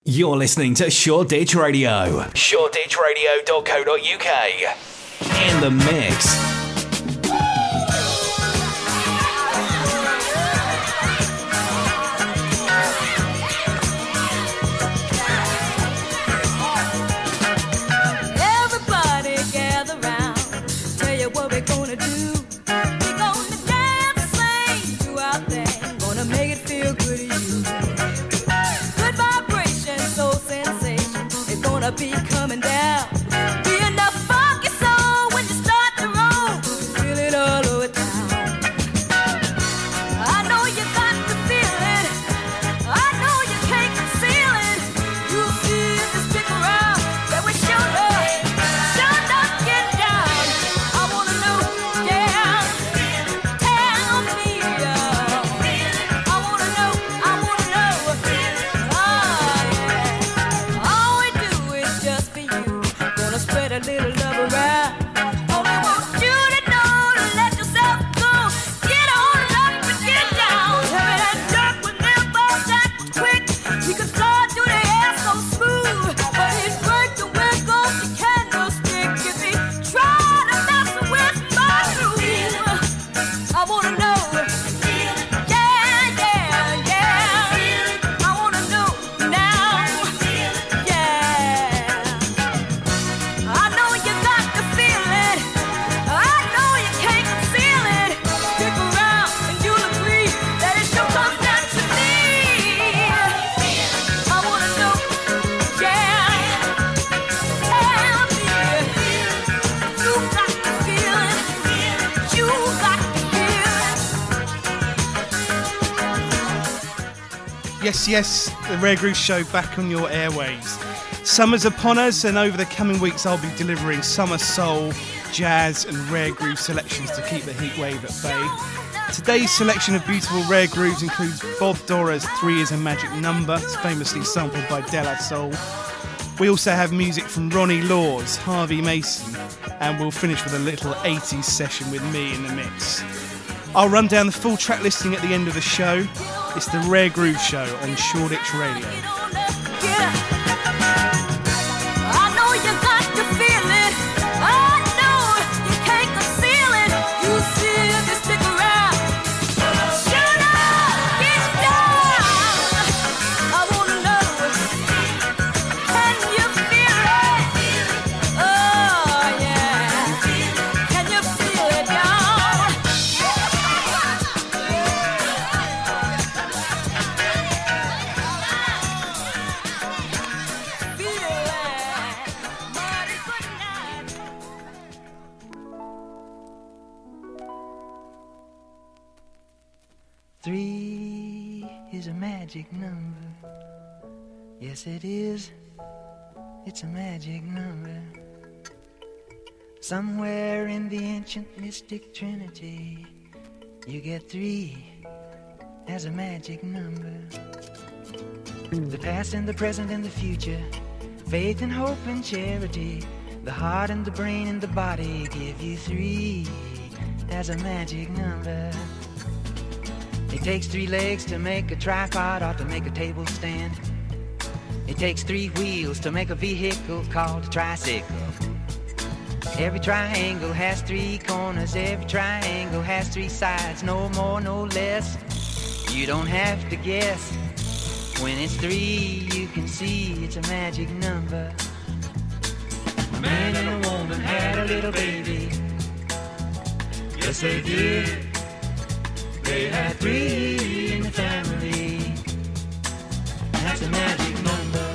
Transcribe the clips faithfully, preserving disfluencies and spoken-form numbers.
You're listening to Shoreditch Radio. shoreditch radio dot co dot uk. In the mix. Be coming down. Be enough funky soul when you start to roll. Feel it all over town. I know you got to feel it. I know you can't conceal it. You'll see if you stick around that we sure enough, sure enough get down. I wanna know, yeah. Tell me, yeah. I wanna know, I wanna know. Oh, yeah. All we do just for you, gonna spread a little love around. Only want you to know to let yourself go. Get on up and get down. Heavy that jerk with never that was quick. He could fly through the air so smooth, but he'd break the wick off the candlestick if he tried to mess with my groove. I wanna know. Yeah, yeah, yeah. I wanna know now. Yeah. I know you got to feel it. I know you can't conceal it. Stick around and you'll agree that it sure comes down to me. I wanna know, yeah. Tell me, you got to feel it. You got to feel it. Yes, yes, the Rare Groove Show back on your airwaves. Summer's upon us, and over the coming weeks I'll be delivering summer soul, jazz and rare groove selections to keep the heat wave at bay. Today's selection of beautiful rare grooves includes Bob Dora's Three is a Magic Number, it's famously sampled by De La Soul. We also have music from Ronnie Laws, Harvey Mason, and we'll finish with a little eighties session with me in the mix. I'll run down the full track listing at the end of the show. It's the Rare Groove Show on Shoreditch Radio. I know you got to feel it. I know you can't conceal it. You see if you stick around. Shut up, get down. I wanna know, can you feel it? Oh yeah, can you feel it, y'all? Feel it, mighty good night. Three is a magic number. Yes, it is. It's a magic number. Somewhere in the ancient mystic trinity, you get three as a magic number. The past and the present and the future, faith and hope and charity, the heart and the brain and the body give you three as a magic number. It takes three legs to make a tripod or to make a table stand. It takes three wheels to make a vehicle called a tricycle. Every triangle has three corners, every triangle has three sides, no more, no less. You don't have to guess. When it's three, you can see it's a magic number. A man and a woman had a little baby. Yes, they did. They had three in the family. That's a magic number.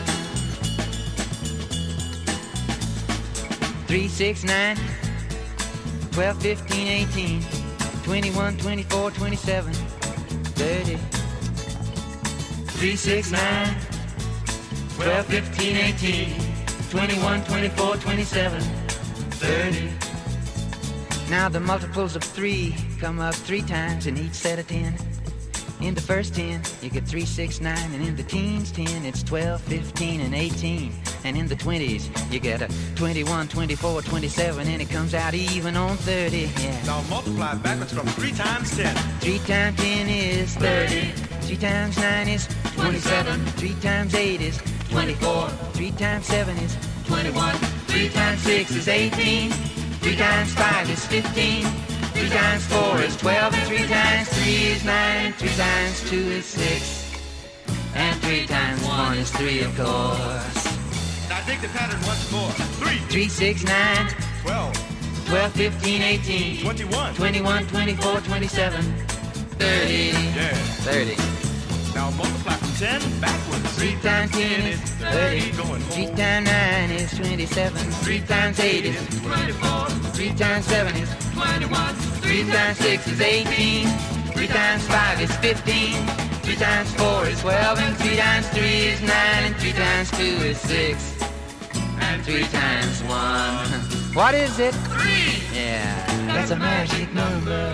Three, six, nine, twelve, fifteen, eighteen, twenty-one, twenty-four, twenty-seven, thirty. Three, six, nine, twelve, fifteen, eighteen, twenty-one, twenty-four, twenty-seven, thirty. Now the multiples of three come up three times in each set of ten. In the first ten, you get three, six, nine, and in the teens ten, it's twelve, fifteen, and eighteen. And in the twenties, you get a twenty-one, twenty-four, twenty-seven, and it comes out even on thirty, yeah. Now multiply backwards from three times ten. Three times ten is thirty. Three times nine is twenty-seven. Three times eight is twenty-four. Three times seven is twenty-one. Three times six is eighteen. Three times five is fifteen. Three times four is twelve. And three times three is nine. And three times two is six. And three times one is three, of course. Now dig the pattern once more. Three. Three, six, nine. Twelve. twelve, fifteen, eighteen. Twenty-one. twenty-one, twenty-four, twenty-seven. thirty. Yeah. thirty. Now multiply from ten backwards. Three times ten is thirty. Going Three home. times nine is twenty-seven. Three times eight is twenty-four. Three times seven is twenty-one. Three times six is eighteen. Three times five is fifteen. Three times four is twelve. And three times three is nine. And three times two is six. And three times one. What is it? Three. Yeah, that's a magic number.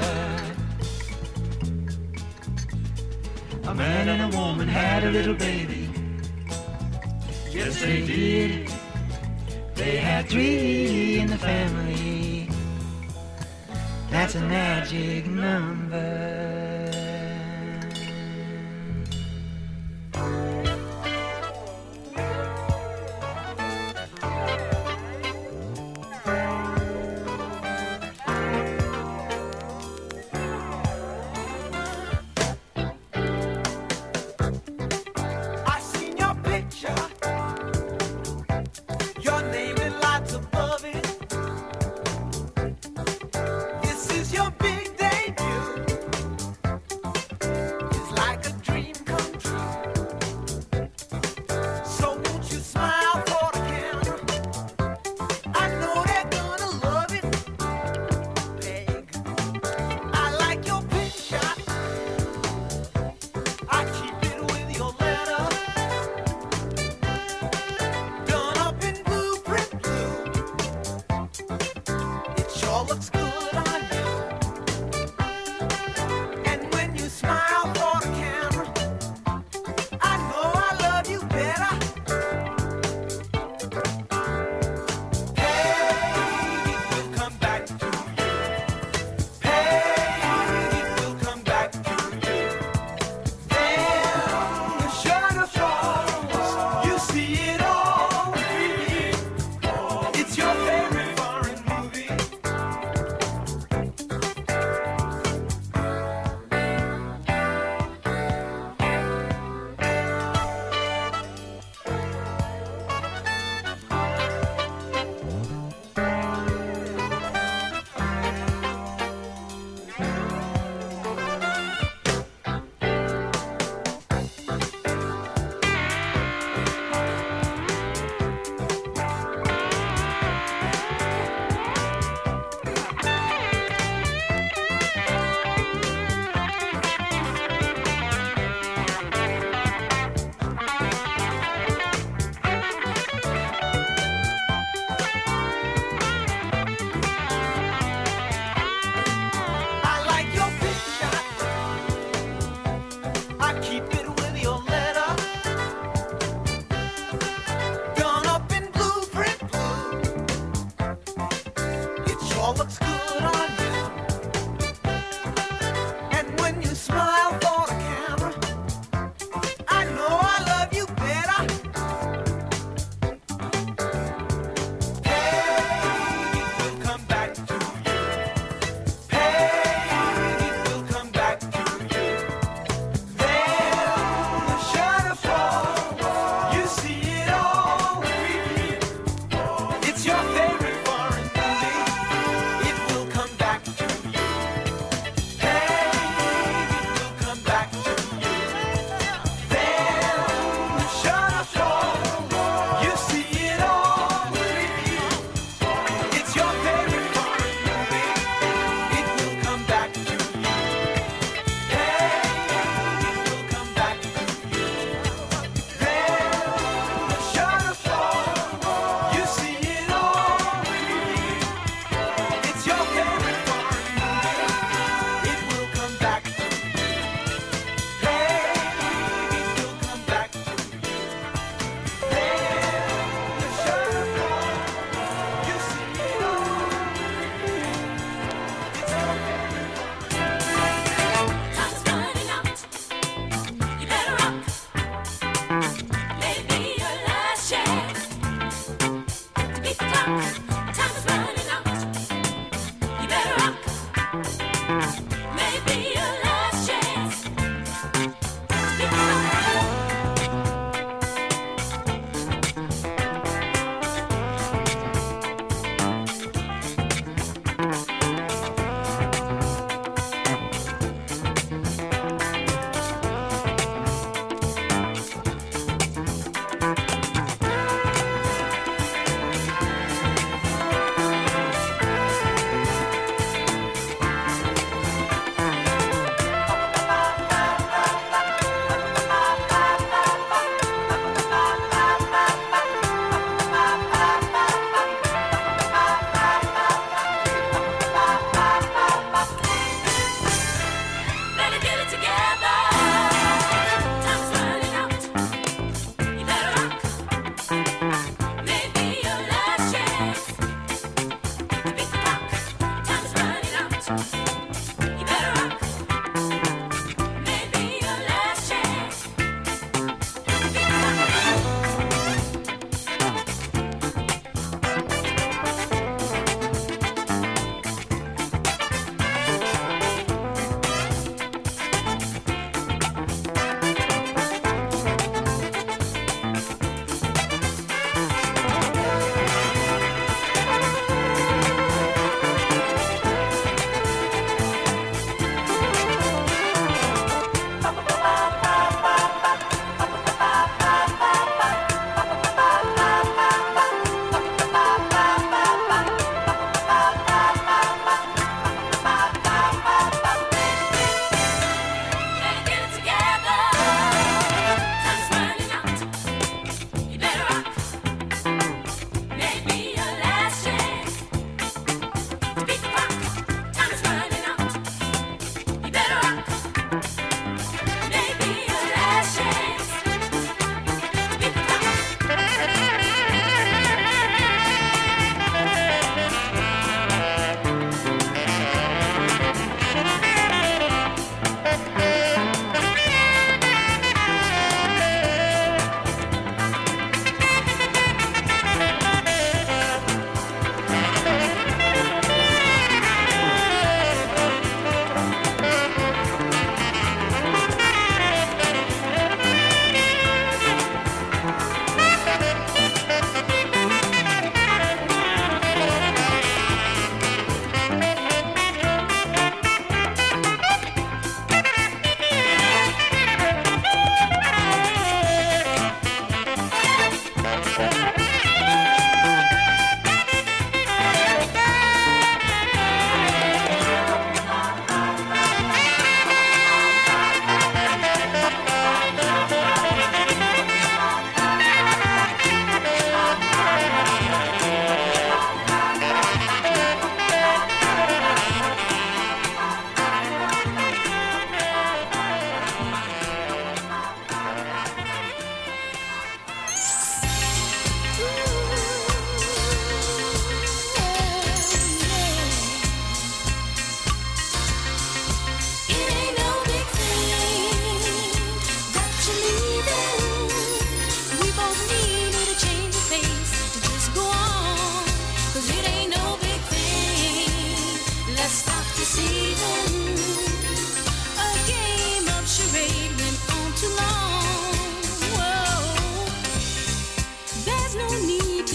A man and a woman had a little baby. Yes, they did. They had three in the family. That's a magic number. I seen your picture, your name and lights above it. This is your big debut.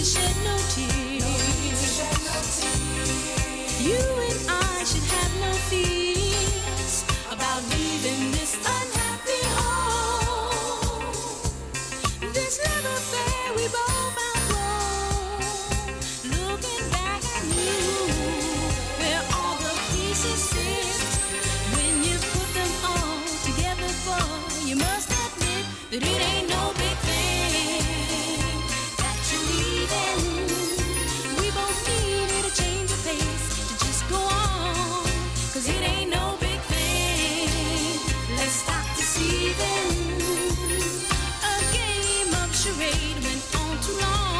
to shed no tears. You and I should have no fears about leaving this unhappy home. This love affair we both outgrown. Looking back at you, where all the pieces sit. When you put them all together, boy, you must admit that it ain't no big thing that you're leaving. We both needed a change of pace to just go on, 'cause it ain't no big thing. Let's stop deceiving. A game of charade went on too long.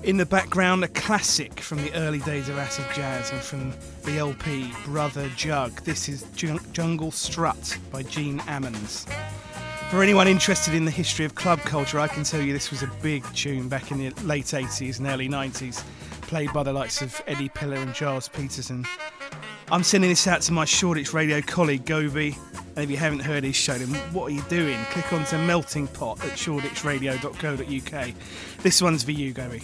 In the background, a classic from the early days of acid jazz and from the L P Brother Jug. This is Jungle Strut by Gene Ammons. For anyone interested in the history of club culture, I can tell you this was a big tune back in the late eighties and early nineties, played by the likes of Eddie Pillar and Giles Peterson. I'm sending this out to my Shoreditch Radio colleague Govi, and if you haven't heard his show, then what are you doing? Click on to Melting Pot at shoreditch radio dot co dot uk. This one's for you, Govi.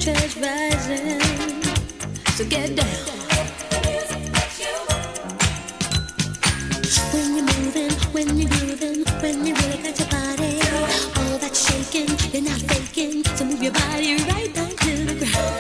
church rising. So get down. When you're moving, when you're grooving, when you really got your body, all that shaking, you're not faking. So move your body right down to the ground.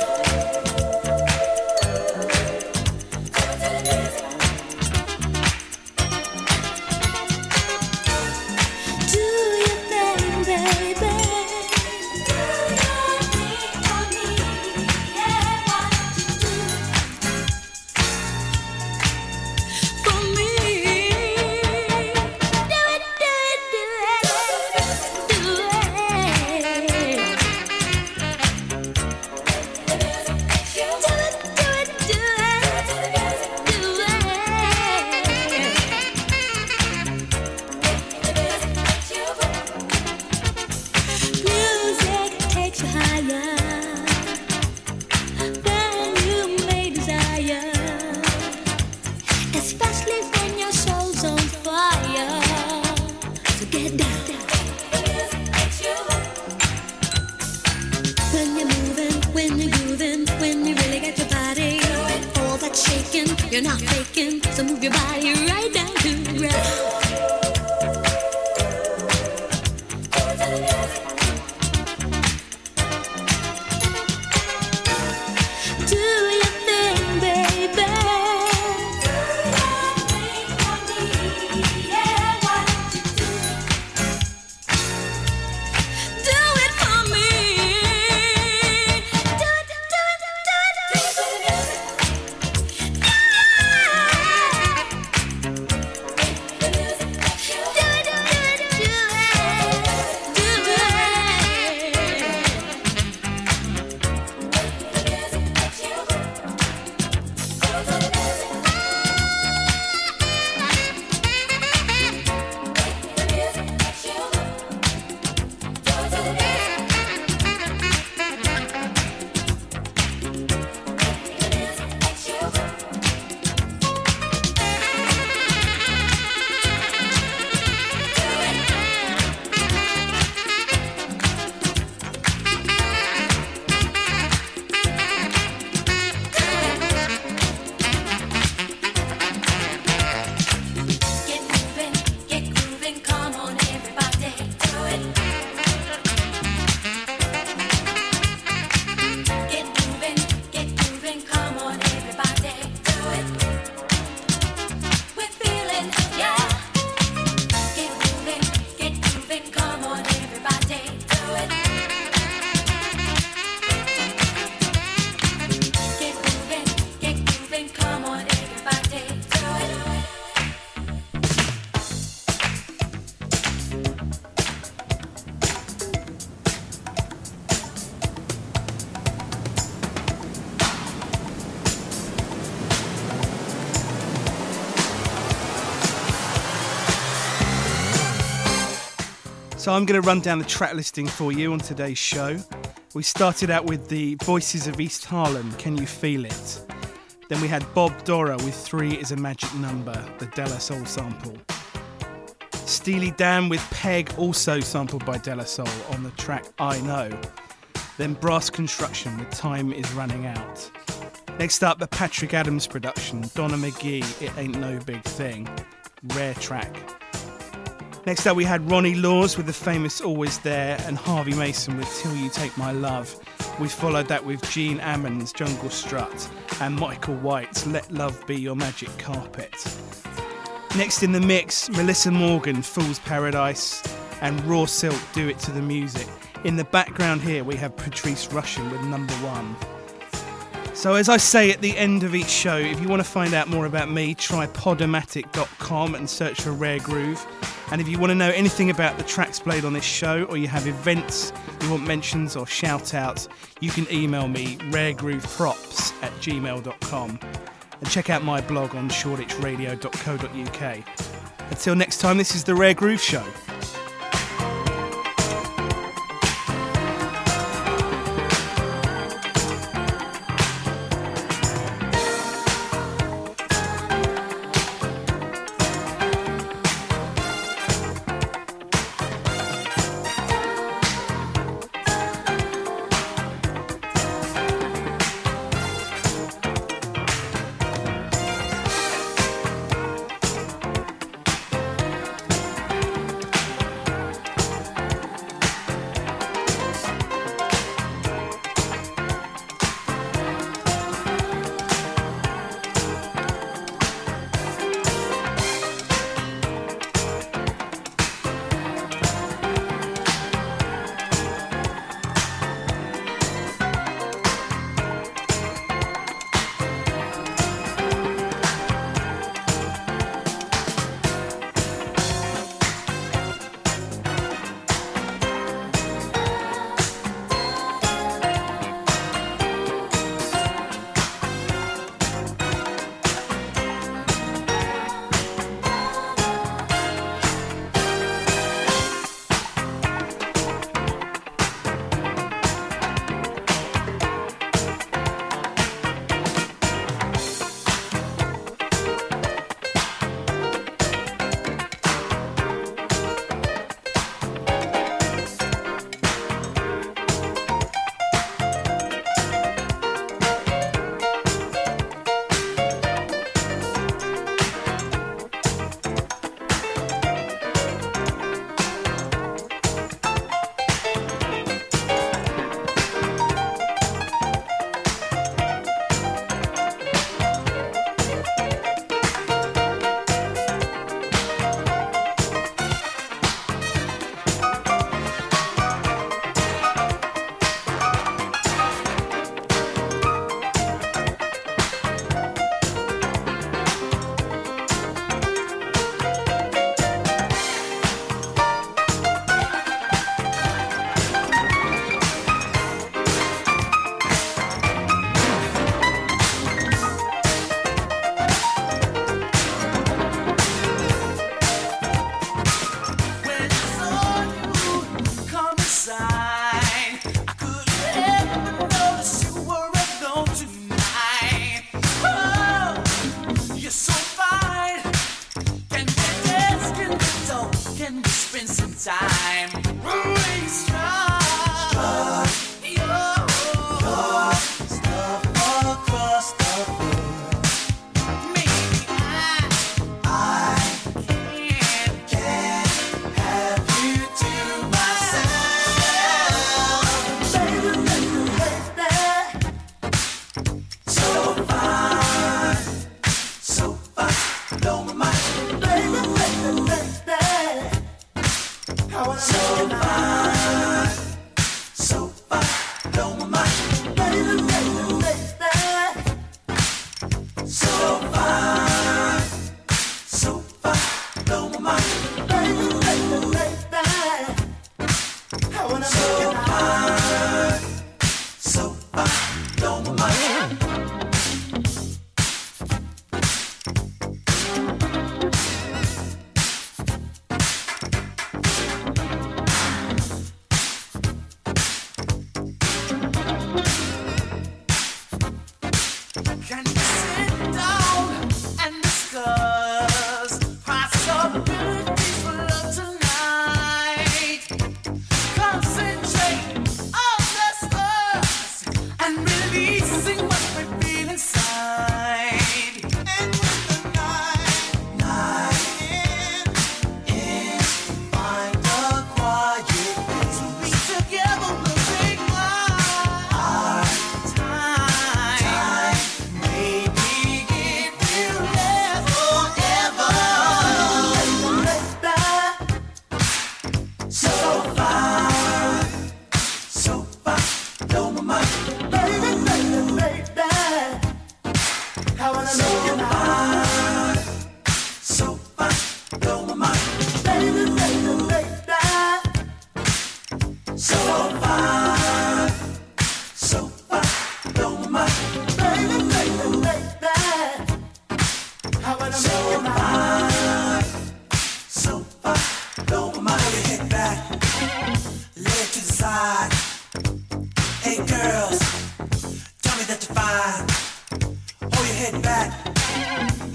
You're not faking, so move your body right down to the ground. Do your thing, baby. Do your thing for me. Yeah, why don't you do it? Do it for me. Do it, do it, do it, do it, do it. So I'm going to run down the track listing for you on today's show. We started out with the Voices of East Harlem, Can You Feel It? Then we had Bob Dora with Three Is a Magic Number, the De La Soul sample. Steely Dan with Peg, also sampled by De La Soul on the track I Know. Then Brass Construction with Time Is Running Out. Next up, the Patrick Adams production, Donna McGee, It Ain't No Big Thing. Rare track. Next up we had Ronnie Laws with the famous Always There and Harvey Mason with Till You Take My Love. We followed that with Gene Ammons' Jungle Strut and Michael White's Let Love Be Your Magic Carpet. Next in the mix, Melissa Morgan, Fool's Paradise and Raw Silk, Do It to the Music. In the background here we have Patrice Rushen with Number One. So as I say at the end of each show, if you want to find out more about me, try podomatic dot com and search for Rare Groove. And if you want to know anything about the tracks played on this show, or you have events you want mentions or shout outs, you can email me raregrooveprops at gmail dot com. And check out my blog on shoreditch radio dot co dot uk. Until next time, this is the Rare Groove Show.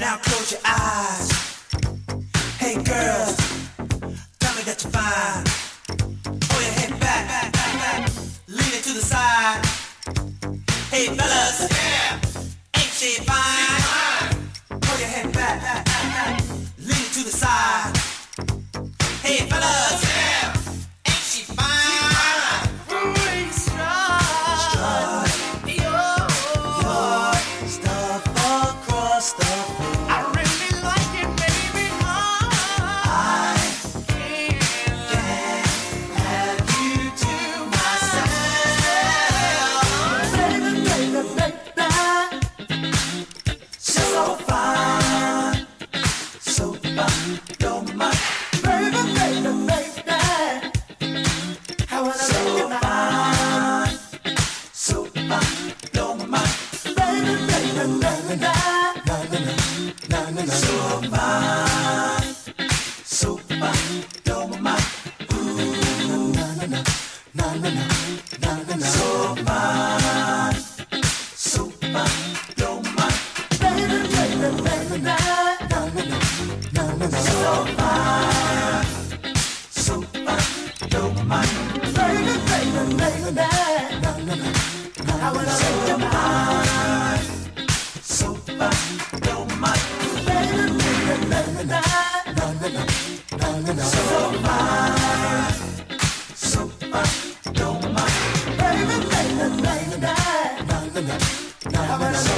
Now close your eyes. Hey girls, tell me that you're fine. Pull your head back, back, back, back. Lean it to the side. Hey fellas, yeah, ain't she fine? Pull your head back, back, back, back. Lean it to the side. Hey fellas, yeah, ain't she fine? Really strong. Strut your, your stuff across the floor. I really like it, baby. Oh, I can't, can't have you to myself. Baby, baby, baby, so fine, so fine, you're my baby, baby, baby. How would I so fine, so fine, you're my baby, baby, baby. Na na na na na na. So fine, so fine, you're my ooh. Na na na na na na na na na. So fine, so fine, you're my baby, baby, baby. Na na na na na na. So fine, so fine, you're my baby, baby, baby. Na na na na. How would I say you're mine? So fine, you're my baby, baby, baby. Na na na na na na na. So fine, so fine, you're my baby, baby, baby. Na na na na na. How would I say